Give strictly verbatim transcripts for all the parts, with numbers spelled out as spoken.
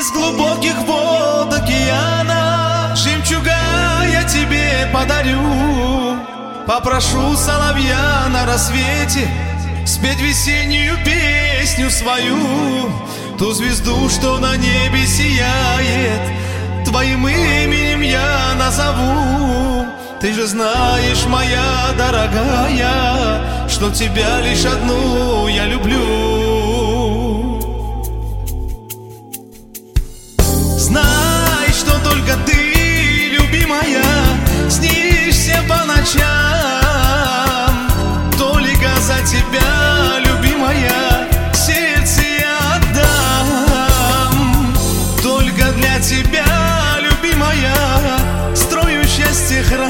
Из глубоких вод океана жемчуга я тебе подарю. Попрошу соловья на рассвете спеть весеннюю песню свою. Ту звезду, что на небе сияет, твоим именем я назову. Ты же знаешь, моя дорогая, что тебя лишь одну я люблю. Знай, что только ты, любимая, снишься по ночам. Только за тебя, любимая, сердце я отдам. Только для тебя, любимая, строю счастье храм.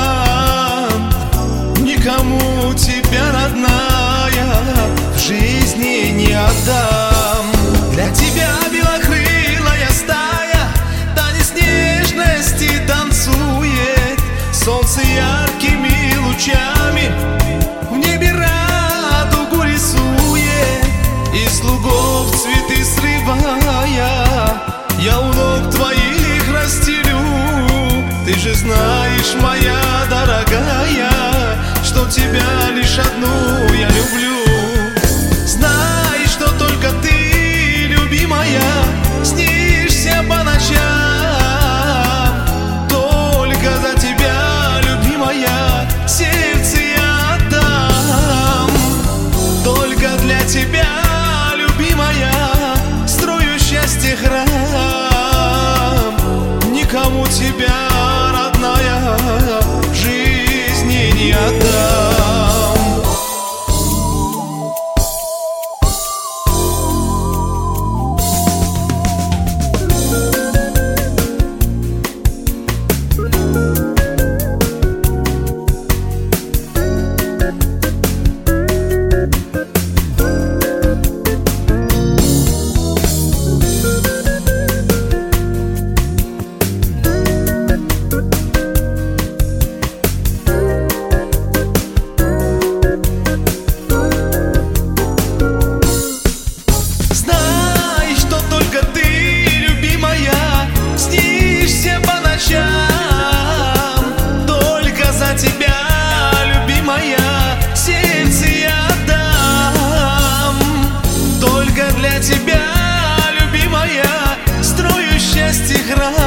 Никому тебя, родная, в жизни не отдам. Для тебя белокрылая стая танец нежности танцует. Солнце яркими лучами в небе радугу рисует. Из лугов цветы срывая, я у ног твоих расстелю. Ты же знаешь, моя дорогая, что тебя лишь одну я люблю. Знай, что только ты, любимая, снишься по ночам. Только за тебя, любимая, сердце я отдам. Только для тебя, любимая, строю счастье храм. Никому тебя, родная, в жизни не отдам. Только за тебя, любимая, сердце я отдам. Только для тебя, любимая, строю счастье храм.